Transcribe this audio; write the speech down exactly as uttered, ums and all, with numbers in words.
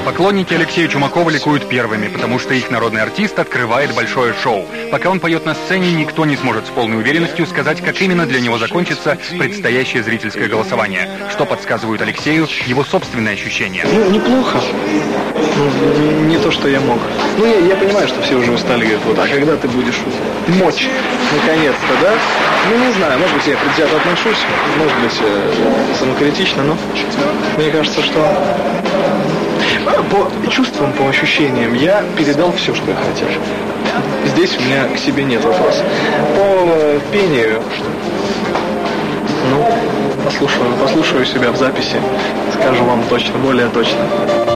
Поклонники Алексея Чумакова ликуют первыми, потому что их народный артист открывает большое шоу. Пока он поет на сцене, никто не сможет с полной уверенностью сказать, как именно для него закончится предстоящее зрительское голосование, что подсказывают Алексею его собственные ощущения. Ну, неплохо. Ну, не то, что я мог. Ну, я, я понимаю, что все уже устали, говорят, вот, а когда ты будешь мочь, наконец-то, да? Ну, не знаю, может быть, я предвзято отношусь, может быть, э, самокритично, но мне кажется, что по чувствам, по ощущениям я передал все, что я хотел. Здесь у меня к себе нет вопроса. По пению, ну, послушаю, послушаю себя в записи, скажу вам точно, более точно.